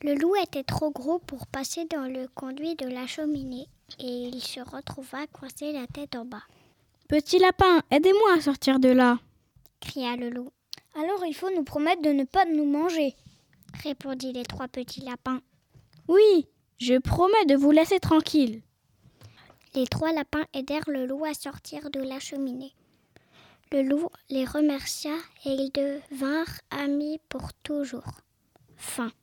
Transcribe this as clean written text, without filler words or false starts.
Le loup était trop gros pour passer dans le conduit de la cheminée et il se retrouva coincé la tête en bas. « Petit lapin, aidez-moi à sortir de là !» cria le loup. « Alors il faut nous promettre de ne pas nous manger !» répondit les 3 petits lapins. « Oui, je promets de vous laisser tranquille. » Les 3 lapins aidèrent le loup à sortir de la cheminée. Le loup les remercia et ils devinrent amis pour toujours. Fin.